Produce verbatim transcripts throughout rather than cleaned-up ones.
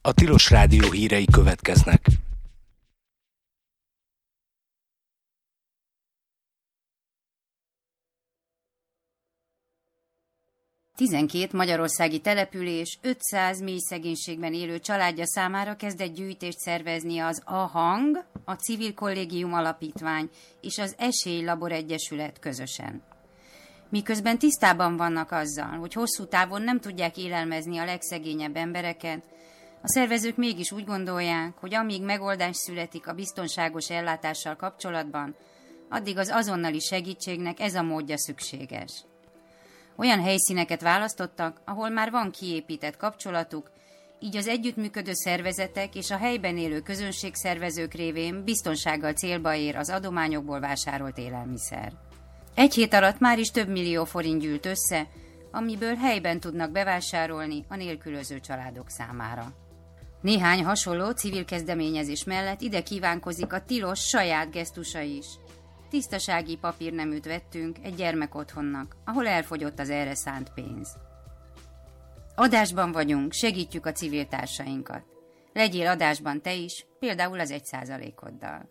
A Tilos Rádió hírei következnek. tizenkét magyarországi település ötszáz mély szegénységben élő családja számára kezdett gyűjtést szervezni az A Hang, a Civil Kollégium Alapítvány és az Esélylabor Egyesület közösen. Miközben tisztában vannak azzal, hogy hosszú távon nem tudják élelmezni a legszegényebb embereket, a szervezők mégis úgy gondolják, hogy amíg megoldás születik a biztonságos ellátással kapcsolatban, addig az azonnali segítségnek ez a módja szükséges. Olyan helyszíneket választottak, ahol már van kiépített kapcsolatuk, így az együttműködő szervezetek és a helyben élő közönségszervezők révén biztonsággal célba ér az adományokból vásárolt élelmiszer. Egy hét alatt már is több millió forint gyűlt össze, amiből helyben tudnak bevásárolni a nélkülöző családok számára. Néhány hasonló civil kezdeményezés mellett ide kívánkozik a Tilos saját gesztusa is. Tisztasági papírneműt vettünk egy gyermekotthonnak, ahol elfogyott az erre szánt pénz. Adásban vagyunk, segítjük a civil társainkat. Legyél adásban te is, például az egy százalékoddal.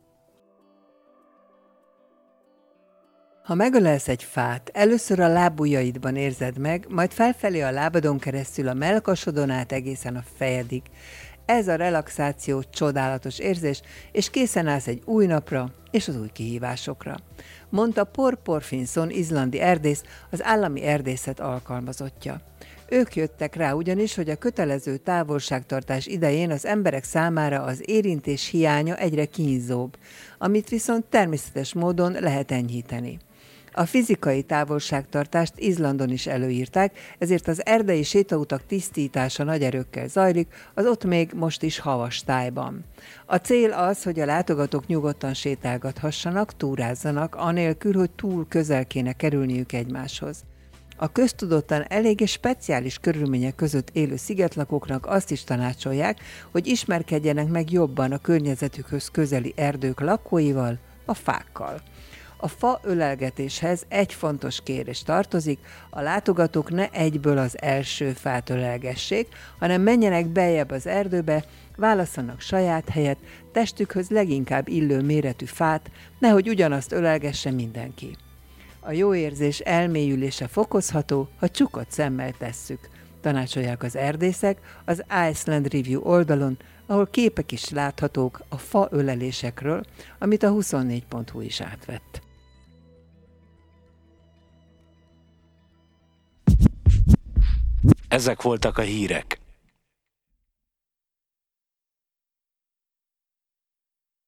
Ha megölelsz egy fát, először a lábujjaidban érzed meg, majd felfelé a lábadon keresztül a mellkasodon át egészen a fejedig. Ez a relaxáció csodálatos érzés, és készen állsz egy új napra és az új kihívásokra, mondta Por Porfinson izlandi erdész, az állami erdészet alkalmazottja. Ők jöttek rá ugyanis, hogy a kötelező távolságtartás idején az emberek számára az érintés hiánya egyre kínzóbb, amit viszont természetes módon lehet enyhíteni. A fizikai távolságtartást Izlandon is előírták, ezért az erdei sétautak tisztítása nagy erőkkel zajlik, az ott még most is havas tájban. A cél az, hogy a látogatók nyugodtan sétálgathassanak, túrázzanak, anélkül, hogy túl közel kéne kerülniük egymáshoz. A köztudottan eléggé speciális körülmények között élő szigetlakóknak azt is tanácsolják, hogy ismerkedjenek meg jobban a környezetükhöz közeli erdők lakóival, a fákkal. A fa ölelgetéshez egy fontos kérés tartozik, a látogatók ne egyből az első fát ölelgessék, hanem menjenek beljebb az erdőbe, válasszanak saját helyet, testükhöz leginkább illő méretű fát, nehogy ugyanazt ölelgesse mindenki. A jó érzés elmélyülése fokozható, ha csukott szemmel tesszük, tanácsolják az erdészek az Iceland Review oldalon, ahol képek is láthatók a fa ölelésekről, amit a huszonnégy pont hu is átvett. Ezek voltak a hírek.